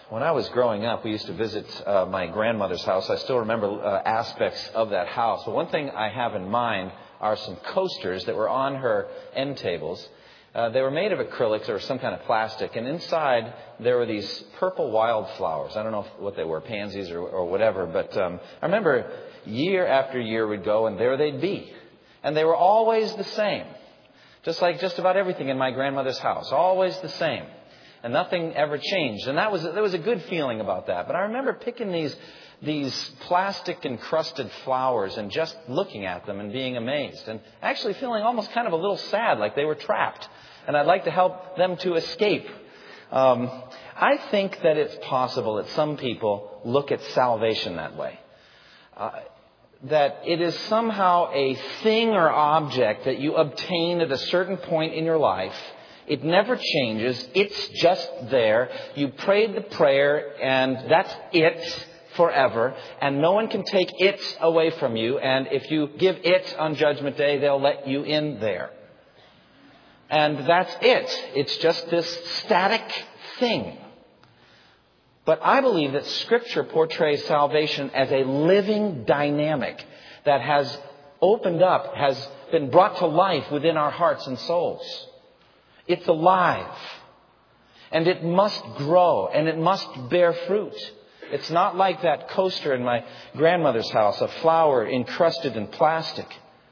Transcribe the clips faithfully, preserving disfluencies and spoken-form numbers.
When I was growing up, we used to visit uh, my grandmother's house. I still remember uh, aspects of that house. But one thing I have in mind are some coasters that were on her end tables. Uh, they were made of acrylics or some kind of plastic. And inside, there were these purple wildflowers. I don't know what they were, pansies or, or whatever. But um, I remember year after year we'd go, and there they'd be. And they were always the same. Just like just about everything in my grandmother's house. Always the same. And nothing ever changed. And that was there was a good feeling about that. But I remember picking these these plastic encrusted flowers and just looking at them and being amazed. And actually feeling almost kind of a little sad, like they were trapped. And I'd like to help them to escape. Um, I think that it's possible that some people look at salvation that way. Uh, that it is somehow a thing or object that you obtain at a certain point in your life. It never changes. It's just there. You prayed the prayer and that's it forever. And no one can take it away from you. And if you give it on Judgment Day, they'll let you in there. And that's it. It's just this static thing. But I believe that Scripture portrays salvation as a living dynamic that has opened up, has been brought to life within our hearts and souls. It's alive. And it must grow. And it must bear fruit. It's not like that coaster in my grandmother's house, a flower encrusted in plastic.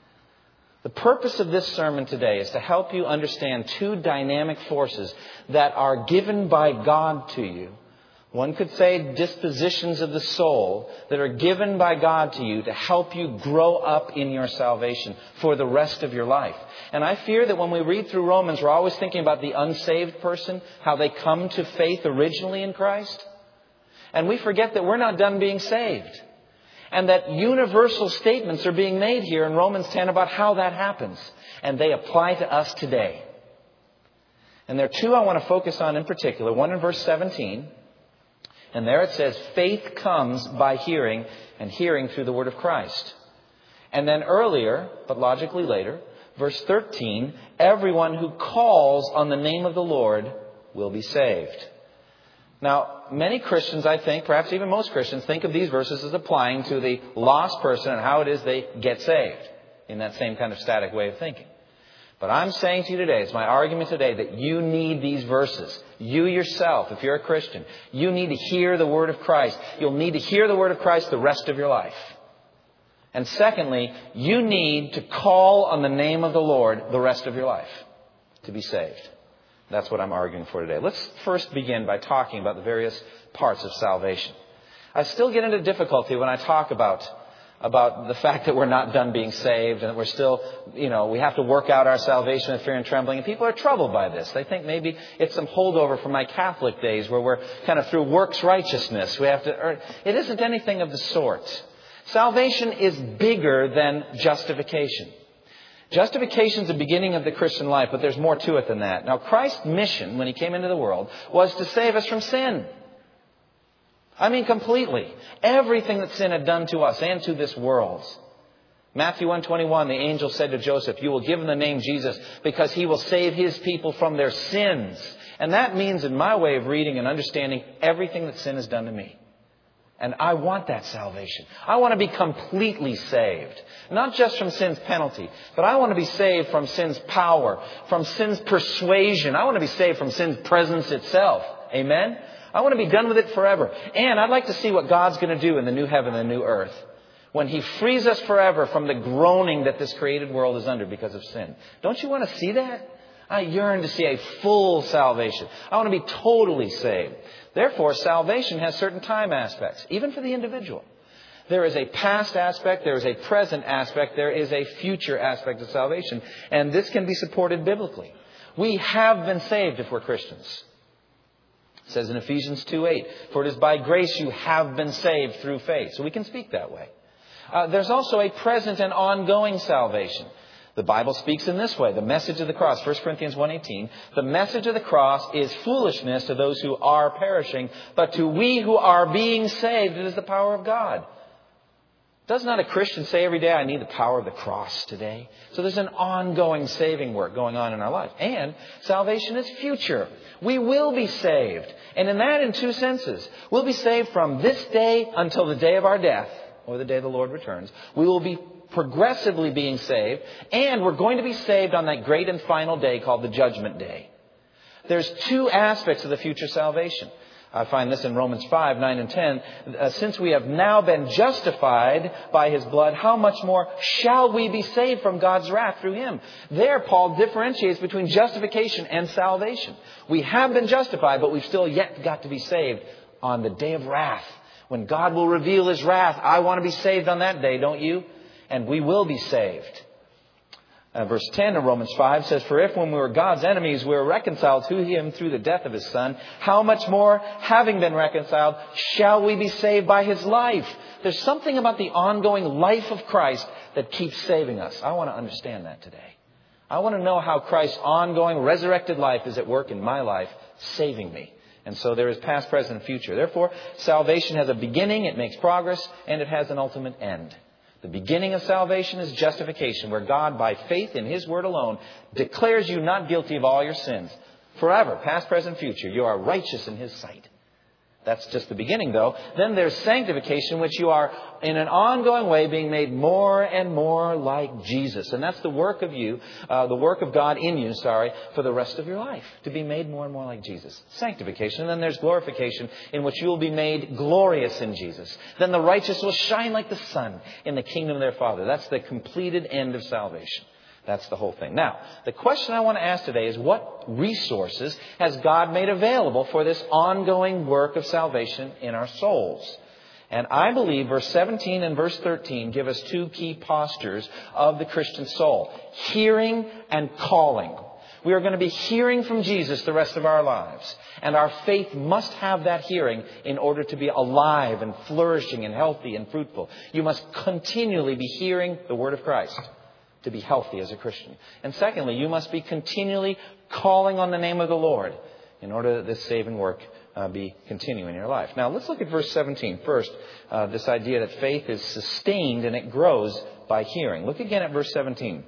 The purpose of this sermon today is to help you understand two dynamic forces that are given by God to you. One could say dispositions of the soul that are given by God to you to help you grow up in your salvation for the rest of your life. And I fear that when we read through Romans, we're always thinking about the unsaved person, how they come to faith originally in Christ. And we forget that we're not done being saved. And that universal statements are being made here in Romans ten about how that happens. And they apply to us today. And there are two I want to focus on in particular. One in verse seventeen. And there it says, faith comes by hearing, and hearing through the word of Christ. And then earlier, but logically later, verse thirteen, everyone who calls on the name of the Lord will be saved. Now, many Christians, I think, perhaps even most Christians, think of these verses as applying to the lost person and how it is they get saved in that same kind of static way of thinking. But I'm saying to you today, it's my argument today, that you need these verses. You yourself, if you're a Christian, you need to hear the word of Christ. You'll need to hear the word of Christ the rest of your life. And secondly, you need to call on the name of the Lord the rest of your life to be saved. That's what I'm arguing for today. Let's first begin by talking about the various parts of salvation. I still get into difficulty when I talk about about the fact that we're not done being saved and that we're still, you know, we have to work out our salvation with fear and trembling. And people are troubled by this. They think maybe it's some holdover from my Catholic days where we're kind of through works righteousness. We have to earn. It isn't anything of the sort. Salvation is bigger than justification. Justification is the beginning of the Christian life, but there's more to it than that. Now, Christ's mission when he came into the world was to save us from sin. I mean, completely. Everything that sin had done to us and to this world. Matthew one twenty-one, the angel said to Joseph, you will give him the name Jesus because he will save his people from their sins. And that means, in my way of reading and understanding, everything that sin has done to me. And I want that salvation. I want to be completely saved. Not just from sin's penalty, but I want to be saved from sin's power, from sin's persuasion. I want to be saved from sin's presence itself. Amen? I want to be done with it forever. And I'd like to see what God's going to do in the new heaven and the new earth when he frees us forever from the groaning that this created world is under because of sin. Don't you want to see that? I yearn to see a full salvation. I want to be totally saved. Therefore, salvation has certain time aspects, even for the individual. There is a past aspect, there is a present aspect, there is a future aspect of salvation. And this can be supported biblically. We have been saved if we're Christians. It says in Ephesians two eight, for it is by grace you have been saved through faith. So we can speak that way. Uh, there's also a present and ongoing salvation. The Bible speaks in this way. The message of the cross, First Corinthians one eighteen, the message of the cross is foolishness to those who are perishing, but to we who are being saved, it is the power of God. Does not a Christian say every day, I need the power of the cross today? So there's an ongoing saving work going on in our life. And salvation is future. We will be saved. And in that, in two senses. We'll be saved from this day until the day of our death, or the day the Lord returns. We will be progressively being saved. And we're going to be saved on that great and final day called the Judgment Day. There's two aspects of the future salvation. I find this in Romans five, nine, and ten. Uh, Since we have now been justified by His blood, how much more shall we be saved from God's wrath through Him? There, Paul differentiates between justification and salvation. We have been justified, but we've still yet got to be saved on the day of wrath. When God will reveal His wrath, I want to be saved on that day, don't you? And we will be saved. Uh, verse ten of Romans five says, For if when we were God's enemies, we were reconciled to Him through the death of His Son, how much more, having been reconciled, shall we be saved by His life? There's something about the ongoing life of Christ that keeps saving us. I want to understand that today. I want to know how Christ's ongoing resurrected life is at work in my life, saving me. And so there is past, present, and future. Therefore, salvation has a beginning, it makes progress, and it has an ultimate end. The beginning of salvation is justification, where God, by faith in His word alone, declares you not guilty of all your sins. Forever, past, present, future, you are righteous in His sight. That's just the beginning, though. Then there's sanctification, which you are, in an ongoing way, being made more and more like Jesus. And that's the work of you, uh, the work of God in you, sorry, for the rest of your life. To be made more and more like Jesus. Sanctification. And then there's glorification, in which you will be made glorious in Jesus. Then the righteous will shine like the sun in the kingdom of their Father. That's the completed end of salvation. That's the whole thing. Now, the question I want to ask today is, what resources has God made available for this ongoing work of salvation in our souls? And I believe verse seventeen and verse thirteen give us two key postures of the Christian soul. Hearing and calling. We are going to be hearing from Jesus the rest of our lives. And our faith must have that hearing in order to be alive and flourishing and healthy and fruitful. You must continually be hearing the word of Christ to be healthy as a Christian. And secondly, you must be continually calling on the name of the Lord in order that this saving work uh, be continuing in your life. Now, let's look at verse seventeen. First, uh, this idea that faith is sustained and it grows by hearing. Look again at verse seventeen.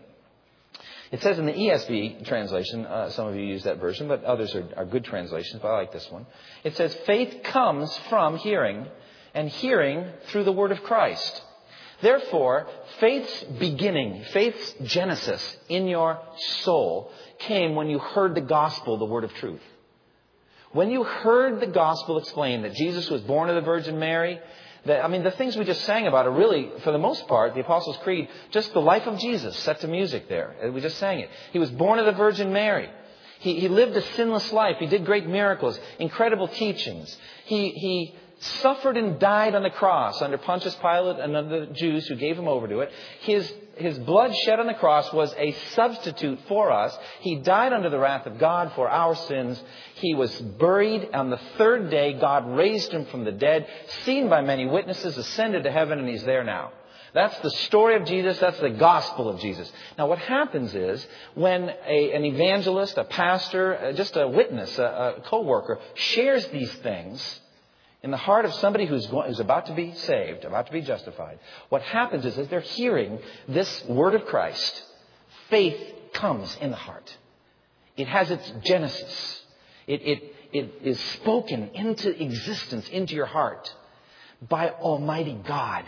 It says in the E S V translation, uh, some of you use that version, but others are, are good translations, but I like this one. It says, faith comes from hearing, and hearing through the word of Christ. Therefore, faith's beginning, faith's genesis in your soul came when you heard the gospel, the word of truth. When you heard the gospel explained that Jesus was born of the Virgin Mary, that, I mean, the things we just sang about are really, for the most part, the Apostles' Creed, just the life of Jesus set to music there. We just sang it. He was born of the Virgin Mary. He, he lived a sinless life. He did great miracles, incredible teachings. He, he suffered and died on the cross under Pontius Pilate and under the Jews who gave him over to it. His, his blood shed on the cross was a substitute for us. He died under the wrath of God for our sins. He was buried. On the third day, God raised him from the dead, seen by many witnesses, ascended to heaven, and he's there now. That's the story of Jesus. That's the gospel of Jesus. Now, what happens is when a, an evangelist, a pastor, just a witness, a, a co-worker shares these things in the heart of somebody who's, going, who's about to be saved, about to be justified, what happens is as they're hearing this word of Christ, faith comes in the heart. It has its genesis. It, it, it is spoken into existence, into your heart by Almighty God.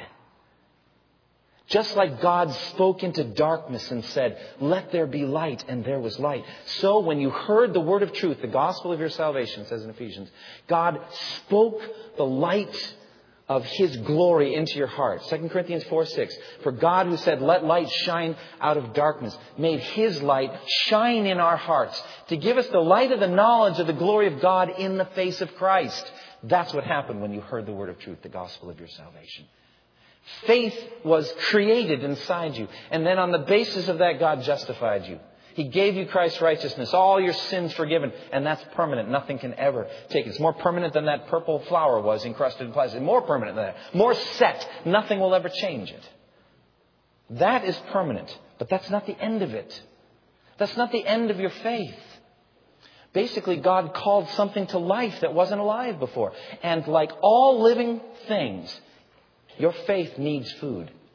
Just like God spoke into darkness and said, let there be light, and there was light. So when you heard the word of truth, the gospel of your salvation, it says in Ephesians, God spoke the light of His glory into your heart. Second Corinthians four six. For God, who said, let light shine out of darkness, made His light shine in our hearts to give us the light of the knowledge of the glory of God in the face of Christ. That's what happened when you heard the word of truth, the gospel of your salvation. Faith was created inside you. And then on the basis of that, God justified you. He gave you Christ's righteousness, all your sins forgiven. And that's permanent. Nothing can ever take it. It's more permanent than that purple flower was encrusted in plastic. More permanent than that. More set. Nothing will ever change it. That is permanent. But that's not the end of it. That's not the end of your faith. Basically, God called something to life that wasn't alive before. And like all living things, your faith needs food.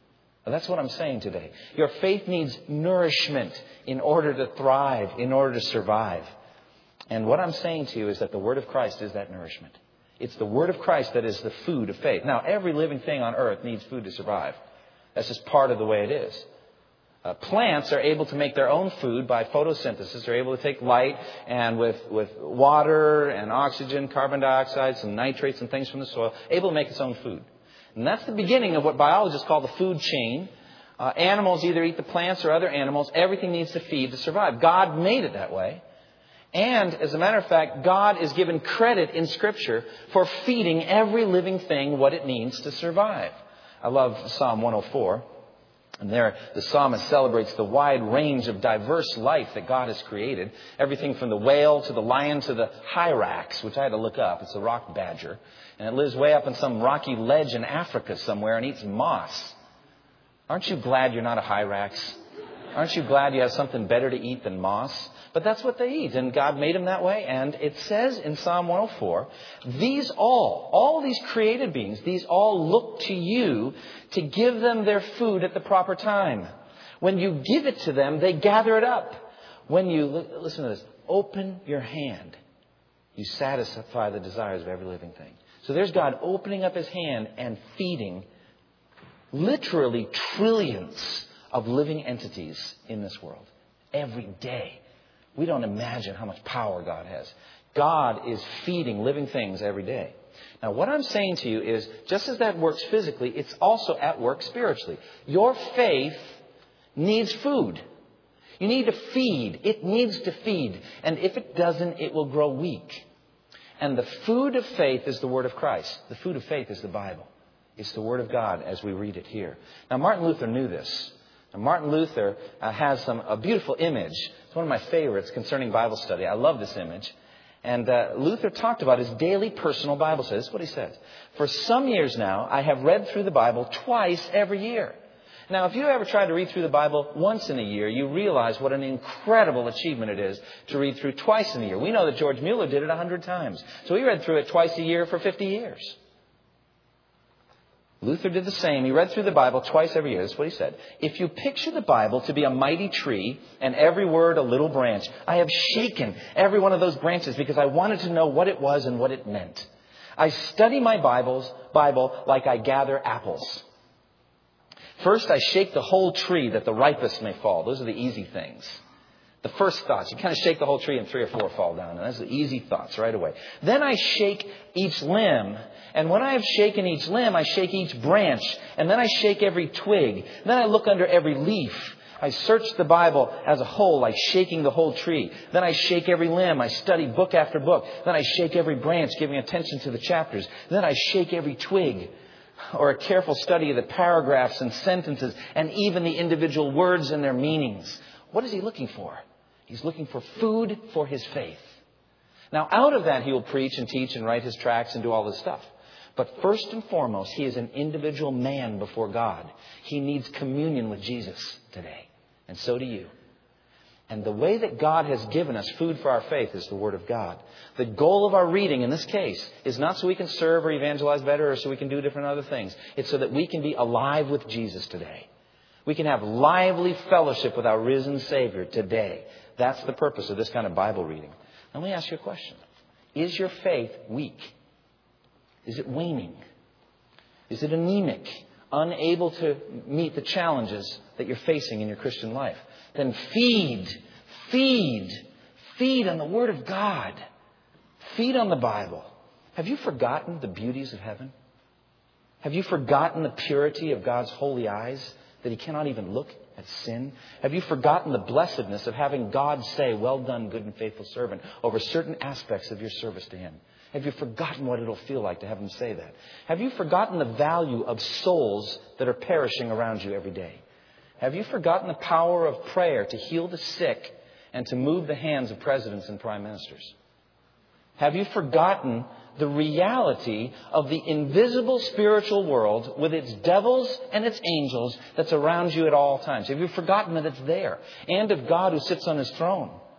Well, that's what I'm saying today. Your faith needs nourishment in order to thrive, in order to survive. And what I'm saying to you is that the Word of Christ is that nourishment. It's the Word of Christ that is the food of faith. Now, every living thing on earth needs food to survive. That's just part of the way it is. Uh, plants are able to make their own food by photosynthesis. They're able to take light and with, with water and oxygen, carbon dioxide, some nitrates and things from the soil, able to make its own food. And that's the beginning of what biologists call the food chain. Uh, animals either eat the plants or other animals. Everything needs to feed to survive. God made it that way. And as a matter of fact, God is given credit in Scripture for feeding every living thing what it needs to survive. I love Psalm one oh four. And there the psalmist celebrates the wide range of diverse life that God has created. Everything from the whale to the lion to the hyrax, which I had to look up. It's a rock badger. And it lives way up in some rocky ledge in Africa somewhere and eats moss. Aren't you glad you're not a hyrax? Aren't you glad you have something better to eat than moss? But that's what they eat. And God made them that way. And it says in Psalm one oh four, these all, all these created beings, these all look to you to give them their food at the proper time. When you give it to them, they gather it up. When you, listen to this, open your hand, you satisfy the desires of every living thing. So there's God opening up His hand and feeding literally trillions of living entities in this world every day. We don't imagine how much power God has. God is feeding living things every day. Now, what I'm saying to you is, just as that works physically, it's also at work spiritually. Your faith needs food. You need to feed. It needs to feed. And if it doesn't, it will grow weak. And the food of faith is the Word of Christ. The food of faith is the Bible. It's the Word of God as we read it here. Now, Martin Luther knew this. Now, Martin Luther uh, has some a beautiful image. It's one of my favorites concerning Bible study. I love this image. And uh, Luther talked about his daily personal Bible study. This is what he says. For some years now, I have read through the Bible twice every year. Now, if you ever tried to read through the Bible once in a year, you realize what an incredible achievement it is to read through twice in a year. We know that George Mueller did it a hundred times. So he read through it twice a year for fifty years. Luther did the same. He read through the Bible twice every year. That's what he said. If you picture the Bible to be a mighty tree and every word a little branch, I have shaken every one of those branches because I wanted to know what it was and what it meant. I study my Bibles, Bible like I gather apples. First, I shake the whole tree that the ripest may fall. Those are the easy things. The first thoughts. You kind of shake the whole tree and three or four fall down. And those are the easy thoughts right away. Then I shake each limb. And when I have shaken each limb, I shake each branch. And then I shake every twig. Then I look under every leaf. I search the Bible as a whole, like shaking the whole tree. Then I shake every limb. I study book after book. Then I shake every branch, giving attention to the chapters. Then I shake every twig. Or a careful study of the paragraphs and sentences and even the individual words and their meanings. What is he looking for? He's looking for food for his faith. Now, out of that, he will preach and teach and write his tracts and do all this stuff. But first and foremost, he is an individual man before God. He needs communion with Jesus today. And so do you. And the way that God has given us food for our faith is the Word of God. The goal of our reading in this case is not so we can serve or evangelize better or so we can do different other things. It's so that we can be alive with Jesus today. We can have lively fellowship with our risen Savior today. That's the purpose of this kind of Bible reading. Now, let me ask you a question. Is your faith weak? Is it waning? Is it anemic? Unable to meet the challenges that you're facing in your Christian life? Then feed, feed, feed on the Word of God. Feed on the Bible. Have you forgotten the beauties of heaven? Have you forgotten the purity of God's holy eyes, that He cannot even look at sin? Have you forgotten the blessedness of having God say, well done, good and faithful servant, over certain aspects of your service to Him? Have you forgotten what it'll feel like to have Him say that? Have you forgotten the value of souls that are perishing around you every day? Have you forgotten the power of prayer to heal the sick and to move the hands of presidents and prime ministers? Have you forgotten the reality of the invisible spiritual world with its devils and its angels that's around you at all times? Have you forgotten that it's there? And of God who sits on His throne?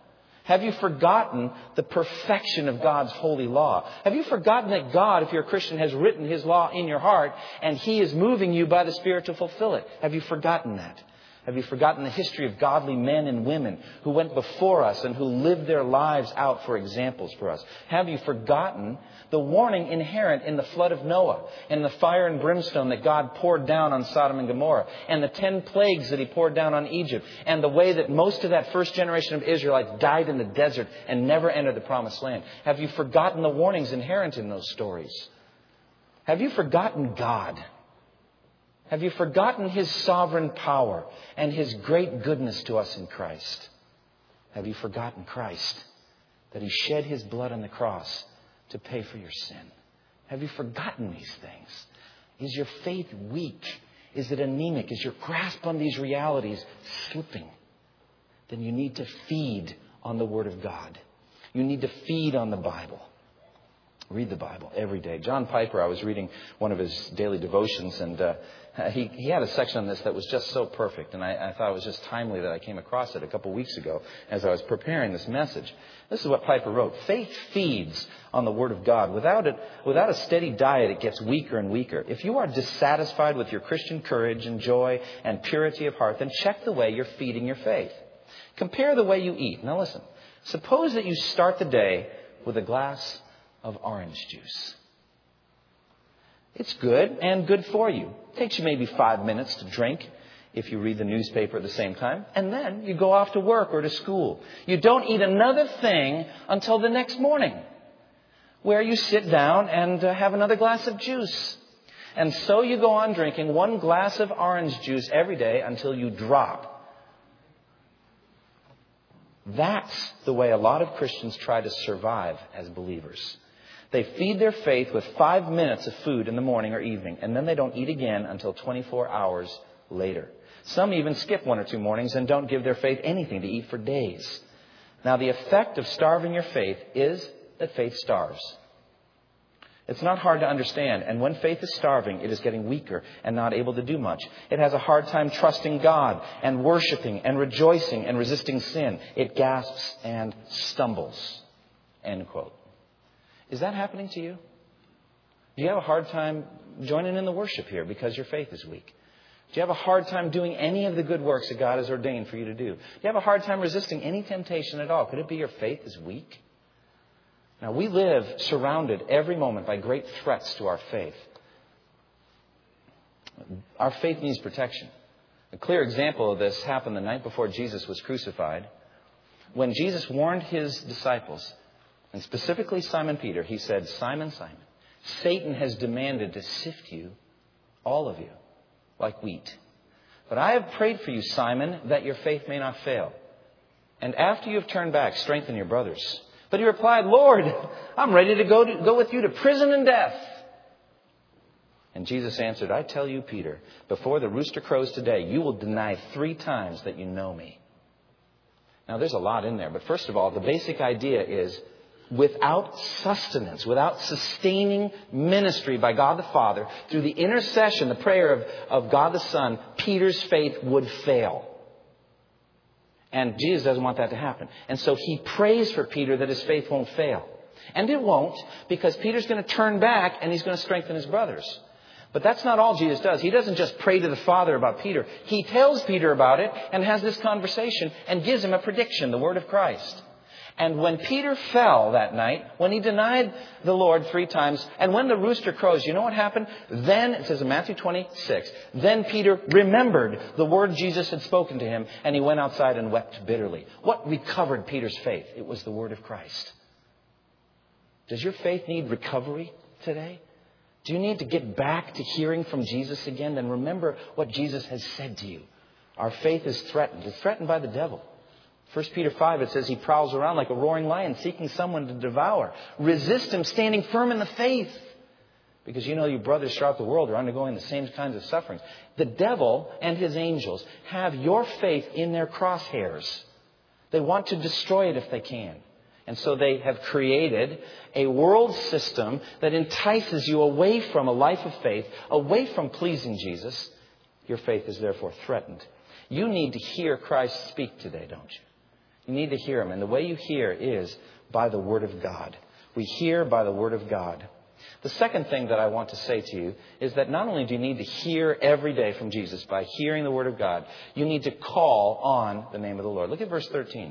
Have you forgotten the perfection of God's holy law? Have you forgotten that God, if you're a Christian, has written His law in your heart and He is moving you by the Spirit to fulfill it? Have you forgotten that? Have you forgotten the history of godly men and women who went before us and who lived their lives out for examples for us? Have you forgotten the warning inherent in the flood of Noah and the fire and brimstone that God poured down on Sodom and Gomorrah and the ten plagues that He poured down on Egypt and the way that most of that first generation of Israelites died in the desert and never entered the promised land? Have you forgotten the warnings inherent in those stories? Have you forgotten God? Have you forgotten His sovereign power and His great goodness to us in Christ? Have you forgotten Christ, that He shed His blood on the cross to pay for your sin? Have you forgotten these things? Is your faith weak? Is it anemic? Is your grasp on these realities slipping? Then you need to feed on the Word of God. You need to feed on the Bible. Read the Bible every day. John Piper, I was reading one of his daily devotions, and uh, he, he had a section on this that was just so perfect. And I, I thought it was just timely that I came across it a couple weeks ago as I was preparing this message. This is what Piper wrote. Faith feeds on the Word of God. Without it, without a steady diet, it gets weaker and weaker. If you are dissatisfied with your Christian courage and joy and purity of heart, then check the way you're feeding your faith. Compare the way you eat. Now listen, suppose that you start the day with a glass of orange juice. It's good and good for you. It takes you maybe five minutes to drink if you read the newspaper at the same time. And then you go off to work or to school. You don't eat another thing until the next morning, where you sit down and uh, have another glass of juice. And so you go on drinking one glass of orange juice every day until you drop. That's the way a lot of Christians try to survive as believers. They feed their faith with five minutes of food in the morning or evening, and then they don't eat again until twenty-four hours later. Some even skip one or two mornings and don't give their faith anything to eat for days. Now, the effect of starving your faith is that faith starves. It's not hard to understand. And when faith is starving, it is getting weaker and not able to do much. It has a hard time trusting God and worshiping and rejoicing and resisting sin. It gasps and stumbles. End quote. Is that happening to you? Do you have a hard time joining in the worship here because your faith is weak? Do you have a hard time doing any of the good works that God has ordained for you to do? Do you have a hard time resisting any temptation at all? Could it be your faith is weak? Now, we live surrounded every moment by great threats to our faith. Our faith needs protection. A clear example of this happened the night before Jesus was crucified. When Jesus warned His disciples, and specifically Simon Peter, He said, Simon, Simon, Satan has demanded to sift you, all of you, like wheat. But I have prayed for you, Simon, that your faith may not fail. And after you have turned back, strengthen your brothers. But he replied, Lord, I'm ready to go, to go with you to prison and death. And Jesus answered, I tell you, Peter, before the rooster crows today, you will deny three times that you know me. Now, there's a lot in there. But first of all, the basic idea is without sustenance, without sustaining ministry by God the Father, through the intercession, the prayer of, of God the Son, Peter's faith would fail. And Jesus doesn't want that to happen. And so He prays for Peter that his faith won't fail. And it won't, because Peter's going to turn back and he's going to strengthen his brothers. But that's not all Jesus does. He doesn't just pray to the Father about Peter. He tells Peter about it and has this conversation and gives him a prediction, the word of Christ. And when Peter fell that night, when he denied the Lord three times, and when the rooster crows, you know what happened? Then, it says in Matthew twenty-six, then Peter remembered the word Jesus had spoken to him, and he went outside and wept bitterly. What recovered Peter's faith? It was the word of Christ. Does your faith need recovery today? Do you need to get back to hearing from Jesus again? Then remember what Jesus has said to you. Our faith is threatened. It's threatened by the devil. First Peter five, it says he prowls around like a roaring lion seeking someone to devour. Resist him, standing firm in the faith. Because you know your brothers throughout the world are undergoing the same kinds of sufferings. The devil and his angels have your faith in their crosshairs. They want to destroy it if they can. And so they have created a world system that entices you away from a life of faith, away from pleasing Jesus. Your faith is therefore threatened. You need to hear Christ speak today, don't you? You need to hear Him. And the way you hear is by the Word of God. We hear by the Word of God. The second thing that I want to say to you is that not only do you need to hear every day from Jesus by hearing the Word of God, you need to call on the name of the Lord. Look at verse thirteen.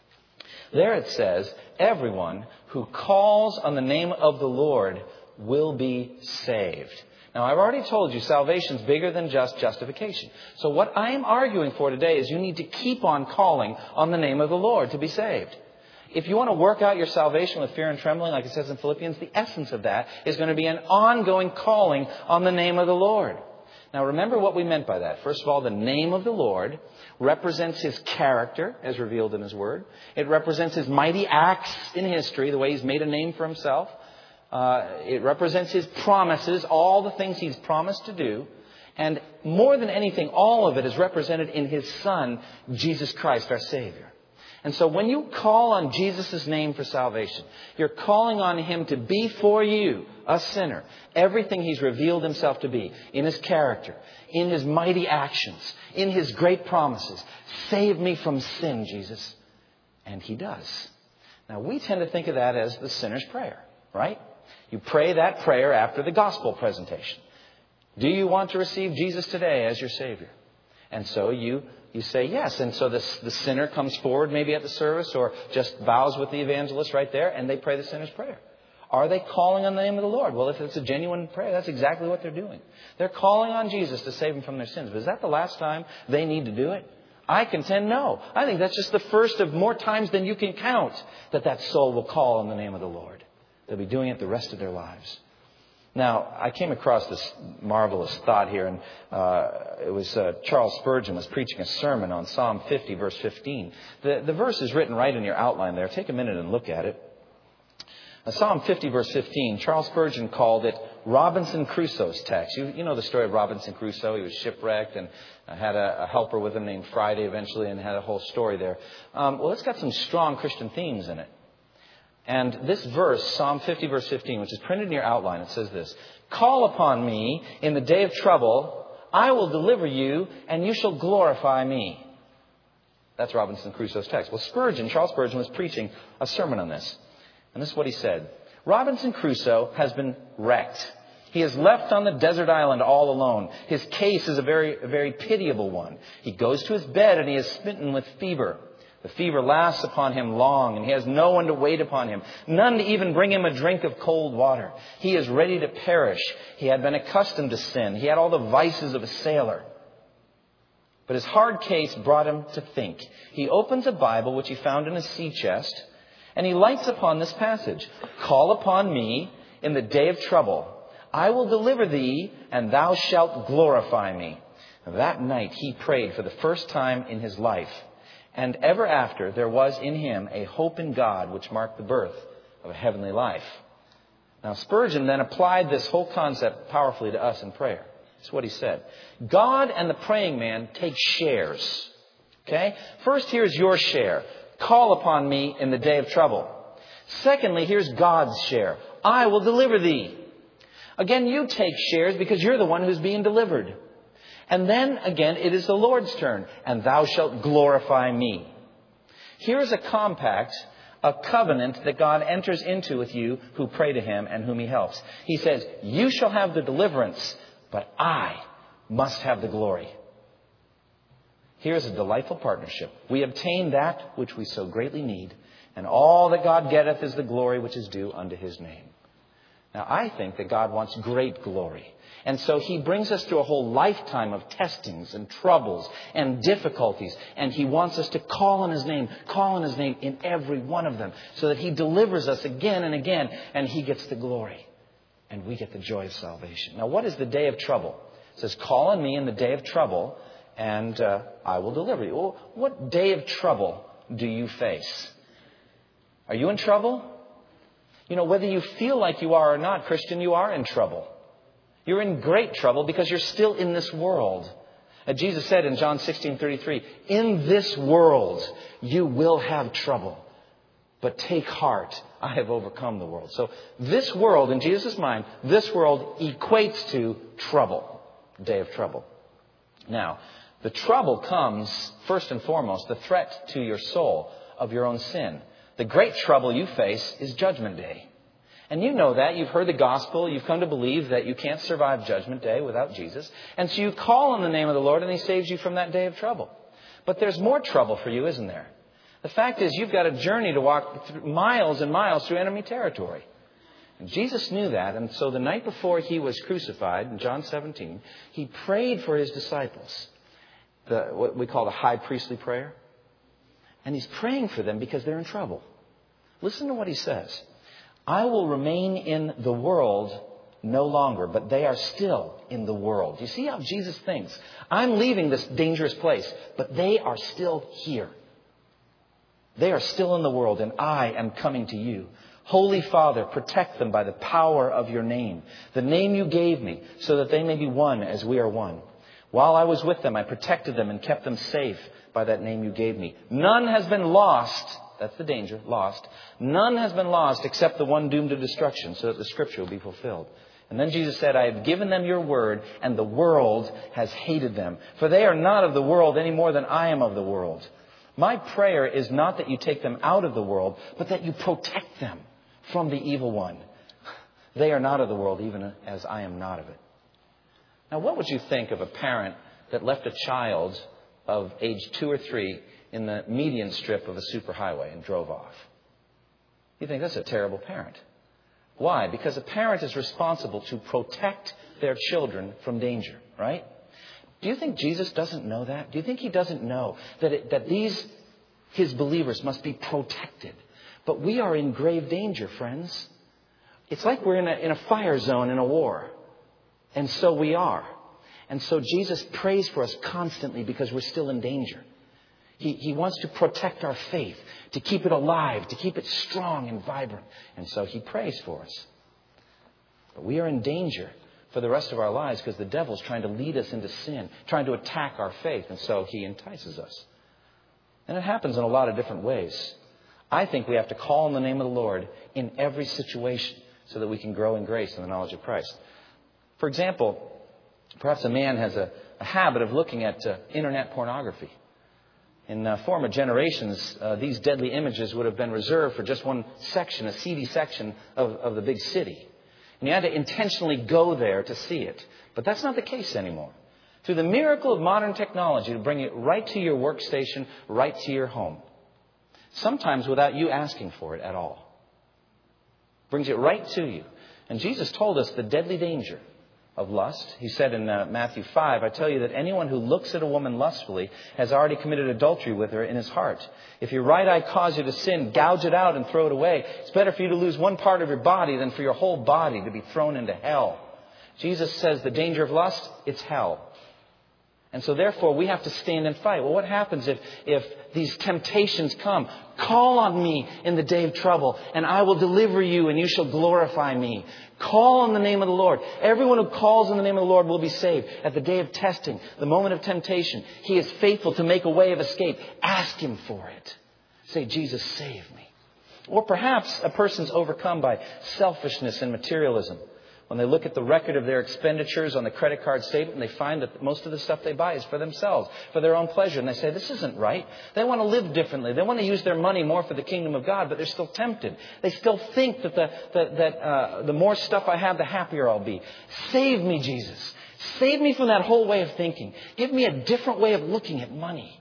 There it says, everyone who calls on the name of the Lord will be saved. Now, I've already told you salvation is bigger than just justification. So what I am arguing for today is you need to keep on calling on the name of the Lord to be saved. If you want to work out your salvation with fear and trembling, like it says in Philippians, the essence of that is going to be an ongoing calling on the name of the Lord. Now, remember what we meant by that. First of all, the name of the Lord represents His character as revealed in His Word. It represents His mighty acts in history, the way He's made a name for Himself. Uh, it represents His promises, all the things He's promised to do. And more than anything, all of it is represented in His Son, Jesus Christ, our Savior. And so when you call on Jesus' name for salvation, you're calling on Him to be for you, a sinner, everything He's revealed Himself to be in His character, in His mighty actions, in His great promises. Save me from sin, Jesus. And He does. Now, we tend to think of that as the sinner's prayer, right? You pray that prayer after the gospel presentation. Do you want to receive Jesus today as your Savior? And so you you say yes. And so the, the sinner comes forward maybe at the service or just bows with the evangelist right there and they pray the sinner's prayer. Are they calling on the name of the Lord? Well, if it's a genuine prayer, that's exactly what they're doing. They're calling on Jesus to save them from their sins. But is that the last time they need to do it? I contend no. I think that's just the first of more times than you can count that that soul will call on the name of the Lord. They'll be doing it the rest of their lives. Now, I came across this marvelous thought here, and uh, it was uh, Charles Spurgeon was preaching a sermon on Psalm fifty, verse fifteen. The, the verse is written right in your outline there. Take a minute and look at it. Now, Psalm fifty, verse fifteen, Charles Spurgeon called it Robinson Crusoe's text. You, you know the story of Robinson Crusoe. He was shipwrecked and uh, had a, a helper with him named Friday eventually and had a whole story there. Um, well, it's got some strong Christian themes in it. And this verse, Psalm fifty, verse fifteen, which is printed in your outline, it says this: Call upon me in the day of trouble. I will deliver you, and you shall glorify me. That's Robinson Crusoe's text. Well, Spurgeon, Charles Spurgeon, was preaching a sermon on this. And this is what he said. Robinson Crusoe has been wrecked. He is left on the desert island all alone. His case is a very, a very pitiable one. He goes to his bed and he is smitten with fever. The fever lasts upon him long, and he has no one to wait upon him, none to even bring him a drink of cold water. He is ready to perish. He had been accustomed to sin. He had all the vices of a sailor. But his hard case brought him to think. He opens a Bible, which he found in a sea chest, and he lights upon this passage. Call upon me in the day of trouble. I will deliver thee, and thou shalt glorify me. That night he prayed for the first time in his life. And ever after, there was in him a hope in God which marked the birth of a heavenly life. Now, Spurgeon then applied this whole concept powerfully to us in prayer. That's what he said. God and the praying man take shares. Okay? First, here's your share. Call upon me in the day of trouble. Secondly, here's God's share. I will deliver thee. Again, you take shares because you're the one who's being delivered. And then, again, it is the Lord's turn. And thou shalt glorify me. Here is a compact, a covenant that God enters into with you who pray to Him and whom He helps. He says, you shall have the deliverance, but I must have the glory. Here's a delightful partnership. We obtain that which we so greatly need. And all that God getteth is the glory which is due unto His name. Now, I think that God wants great glory. And so He brings us through a whole lifetime of testings and troubles and difficulties. And He wants us to call on His name, call on His name in every one of them, so that He delivers us again and again, and He gets the glory. And we get the joy of salvation. Now, what is the day of trouble? It says, call on me in the day of trouble, and uh, I will deliver you. Well, what day of trouble do you face? Are you in trouble? You know, whether you feel like you are or not, Christian, you are in trouble. You're in great trouble because you're still in this world. Uh, Jesus said in John sixteen thirty-three, in this world you will have trouble. But take heart, I have overcome the world. So this world, in Jesus' mind, this world equates to trouble, day of trouble. Now, the trouble comes, first and foremost, the threat to your soul. of your own sin. The great trouble you face is Judgment Day. And you know that. You've heard the gospel. You've come to believe that you can't survive Judgment Day without Jesus. And so you call on the name of the Lord and He saves you from that day of trouble. But there's more trouble for you, isn't there? The fact is you've got a journey to walk through miles and miles through enemy territory. And Jesus knew that. And so the night before He was crucified, in John seventeen, He prayed for His disciples. The, what we call the high priestly prayer. And He's praying for them because they're in trouble. Listen to what He says. I will remain in the world no longer, but they are still in the world. You see how Jesus thinks? I'm leaving this dangerous place, but they are still here. They are still in the world, and I am coming to you. Holy Father, protect them by the power of your name, the name you gave me, so that they may be one as we are one. While I was with them, I protected them and kept them safe by that name you gave me. None has been lost. That's the danger, lost. None has been lost except the one doomed to destruction, so that the scripture will be fulfilled. And then Jesus said, I have given them your word, and the world has hated them. For they are not of the world any more than I am of the world. My prayer is not that you take them out of the world, but that you protect them from the evil one. They are not of the world, even as I am not of it. Now, what would you think of a parent that left a child of age two or three in the median strip of a superhighway and drove off? You think that's a terrible parent. Why? Because a parent is responsible to protect their children from danger, right? Do you think Jesus doesn't know that? Do you think He doesn't know that it, that these, His believers, must be protected? But we are in grave danger, friends. It's like we're in a, in a fire zone in a war. And so we are. And so Jesus prays for us constantly because we're still in danger. He, he wants to protect our faith, to keep it alive, to keep it strong and vibrant. And so He prays for us. But we are in danger for the rest of our lives because the devil's trying to lead us into sin, trying to attack our faith. And so he entices us. And it happens in a lot of different ways. I think we have to call on the name of the Lord in every situation so that we can grow in grace and the knowledge of Christ. For example, perhaps a man has a, a habit of looking at uh, internet pornography. In uh, former generations, uh, these deadly images would have been reserved for just one section, a seedy section of, of the big city. And you had to intentionally go there to see it. But that's not the case anymore. Through the miracle of modern technology to bring it right to your workstation, right to your home. Sometimes without you asking for it at all. Brings it right to you. And Jesus told us the deadly danger of lust. He said in uh, Matthew five, I tell you that anyone who looks at a woman lustfully has already committed adultery with her in his heart. If your right eye cause you to sin, gouge it out and throw it away. It's better for you to lose one part of your body than for your whole body to be thrown into hell. Jesus says the danger of lust, it's hell. And so therefore we have to stand and fight. Well, what happens if, if these temptations come? Call on me in the day of trouble, and I will deliver you, and you shall glorify me. Call on the name of the Lord. Everyone who calls on the name of the Lord will be saved. At the day of testing, the moment of temptation, He is faithful to make a way of escape. Ask Him for it. Say, Jesus, save me. Or perhaps a person's overcome by selfishness and materialism. When they look at the record of their expenditures on the credit card statement, they find that most of the stuff they buy is for themselves, for their own pleasure. And they say, this isn't right. They want to live differently. They want to use their money more for the kingdom of God, but they're still tempted. They still think that the, that, that, uh, the more stuff I have, the happier I'll be. Save me, Jesus. Save me from that whole way of thinking. Give me a different way of looking at money.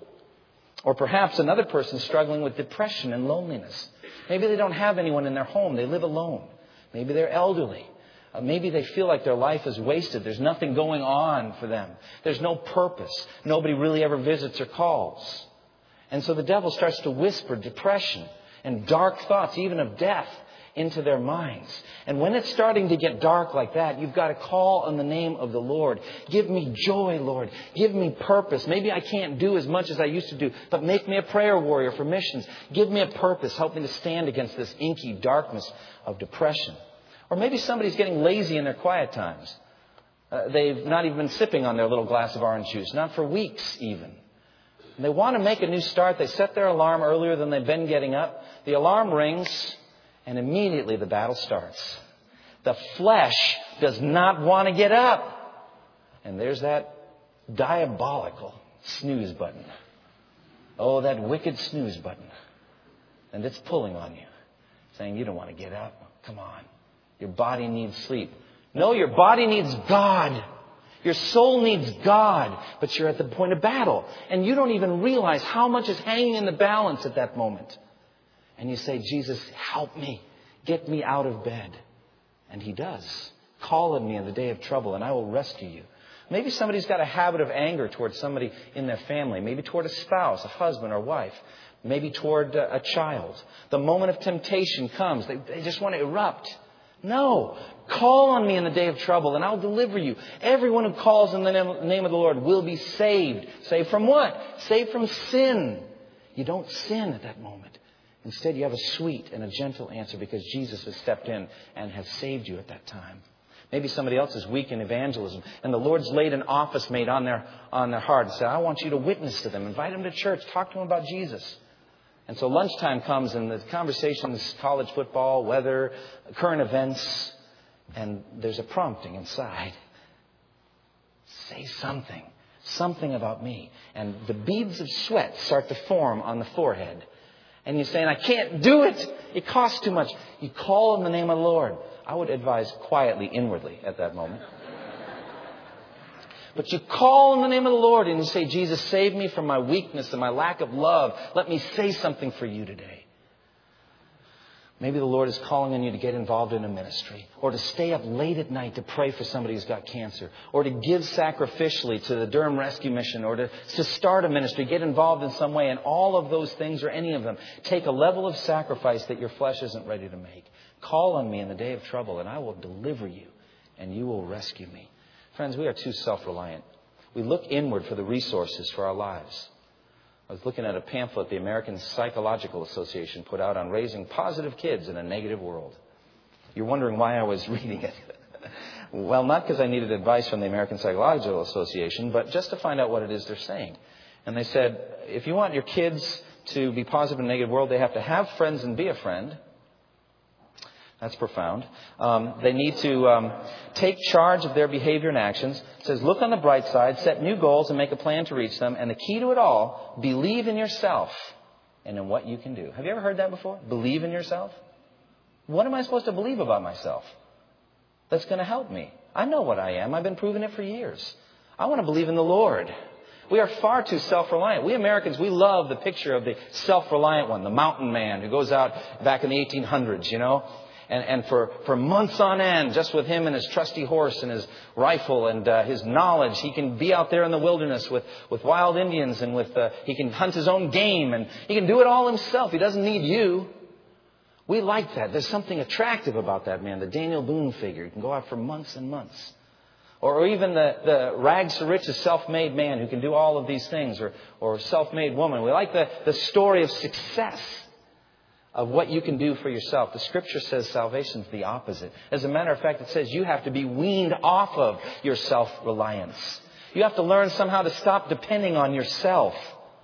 Or perhaps another person struggling with depression and loneliness. Maybe they don't have anyone in their home. They live alone. Maybe they're elderly. Uh, maybe they feel like their life is wasted. There's nothing going on for them. There's no purpose. Nobody really ever visits or calls. And so the devil starts to whisper depression and dark thoughts, even of death, into their minds. And when it's starting to get dark like that, you've got to call on the name of the Lord. Give me joy, Lord. Give me purpose. Maybe I can't do as much as I used to do, but make me a prayer warrior for missions. Give me a purpose. Help me to stand against this inky darkness of depression. Or maybe somebody's getting lazy in their quiet times. Uh, they've not even been sipping on their little glass of orange juice, not for weeks even. And they want to make a new start. They set their alarm earlier than they've been getting up. The alarm rings, and immediately the battle starts. The flesh does not want to get up. And there's that diabolical snooze button. Oh, that wicked snooze button. And it's pulling on you, saying, you don't want to get up. Come on. Your body needs sleep. No, your body needs God. Your soul needs God. But you're at the point of battle. And you don't even realize how much is hanging in the balance at that moment. And you say, Jesus, help me. Get me out of bed. And He does. Call on me in the day of trouble and I will rescue you. Maybe somebody's got a habit of anger towards somebody in their family. Maybe toward a spouse, a husband or wife. Maybe toward a child. The moment of temptation comes. They, they just want to erupt. No. Call on me in the day of trouble and I'll deliver you. Everyone who calls in the name of the Lord will be saved. Saved from what? Saved from sin. You don't sin at that moment. Instead, you have a sweet and a gentle answer because Jesus has stepped in and has saved you at that time. Maybe somebody else is weak in evangelism and the Lord's laid an office mate on their, on their heart and said, I want you to witness to them. Invite them to church. Talk to them about Jesus. And so lunchtime comes and the conversations, college football, weather, current events, and there's a prompting inside. Say something. Something about me. And the beads of sweat start to form on the forehead. And you're saying, I can't do it. It costs too much. You call in the name of the Lord. I would advise quietly, inwardly at that moment. But you call in the name of the Lord and you say, Jesus, save me from my weakness and my lack of love. Let me say something for you today. Maybe the Lord is calling on you to get involved in a ministry or to stay up late at night to pray for somebody who's got cancer or to give sacrificially to the Durham Rescue Mission or to, to start a ministry, get involved in some way. And all of those things or any of them take a level of sacrifice that your flesh isn't ready to make. Call on me in the day of trouble and I will deliver you and you will rescue me. Friends, we are too self-reliant. We look inward for the resources for our lives. I was looking at a pamphlet the American Psychological Association put out on raising positive kids in a negative world. You're wondering why I was reading it. Well, not because I needed advice from the American Psychological Association, but just to find out what it is they're saying. And they said, if you want your kids to be positive in a negative world, they have to have friends and be a friend. That's profound. Um, they need to um, take charge of their behavior and actions. It says, look on the bright side, set new goals and make a plan to reach them. And the key to it all, believe in yourself and in what you can do. Have you ever heard that before? Believe in yourself? What am I supposed to believe about myself that's going to help me? I know what I am. I've been proving it for years. I want to believe in the Lord. We are far too self-reliant. We Americans, we love the picture of the self-reliant one, the mountain man who goes out back in the eighteen hundreds, you know. And, and for, for months on end, just with him and his trusty horse and his rifle and uh, his knowledge, he can be out there in the wilderness with, with wild Indians and with uh, he can hunt his own game and he can do it all himself. He doesn't need you. We like that. There's something attractive about that man, the Daniel Boone figure. He can go out for months and months. Or, or even the, the rags to riches self-made man who can do all of these things, or, or self-made woman. We like the, the story of success. Of what you can do for yourself. The Scripture says salvation is the opposite. As a matter of fact, it says you have to be weaned off of your self-reliance. You have to learn somehow to stop depending on yourself.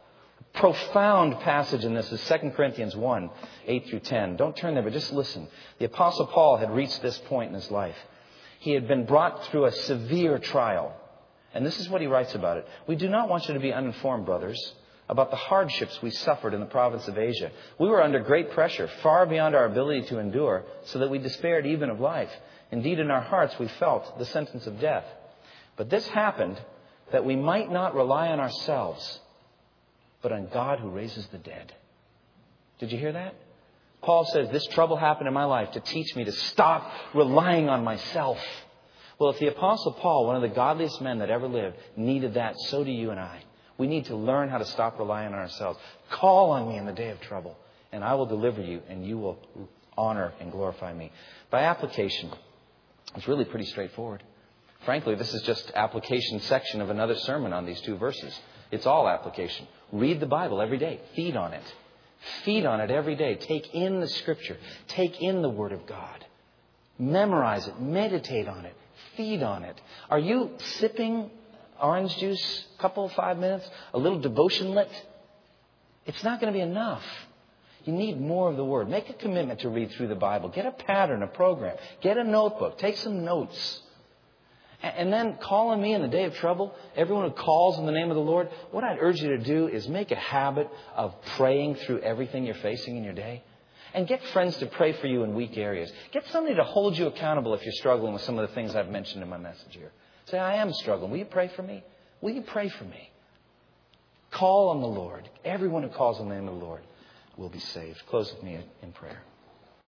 Profound passage in this is Second Corinthians one, eight through ten. Don't turn there, but just listen. The Apostle Paul had reached this point in his life. He had been brought through a severe trial. And this is what he writes about it. We do not want you to be uninformed, brothers, about the hardships we suffered in the province of Asia. We were under great pressure, far beyond our ability to endure, so that we despaired even of life. Indeed, in our hearts we felt the sentence of death. But this happened that we might not rely on ourselves, but on God who raises the dead. Did you hear that? Paul says, this trouble happened in my life to teach me to stop relying on myself. Well, if the Apostle Paul, one of the godliest men that ever lived, needed that, so do you and I. We need to learn how to stop relying on ourselves. Call on me in the day of trouble, and I will deliver you, and you will honor and glorify me. By application, it's really pretty straightforward. Frankly, this is just application section of another sermon on these two verses. It's all application. Read the Bible every day. Feed on it. Feed on it every day. Take in the Scripture. Take in the Word of God. Memorize it. Meditate on it. Feed on it. Are you sipping orange juice, a couple of five minutes, a little devotionlet? It's not going to be enough. You need more of the Word. Make a commitment to read through the Bible. Get a pattern, a program. Get a notebook. Take some notes. And then call on me in the day of trouble. Everyone who calls in the name of the Lord, what I'd urge you to do is make a habit of praying through everything you're facing in your day. And get friends to pray for you in weak areas. Get somebody to hold you accountable if you're struggling with some of the things I've mentioned in my message here. Say, I am struggling. Will you pray for me? Will you pray for me? Call on the Lord. Everyone who calls on the name of the Lord will be saved. Close with me in prayer.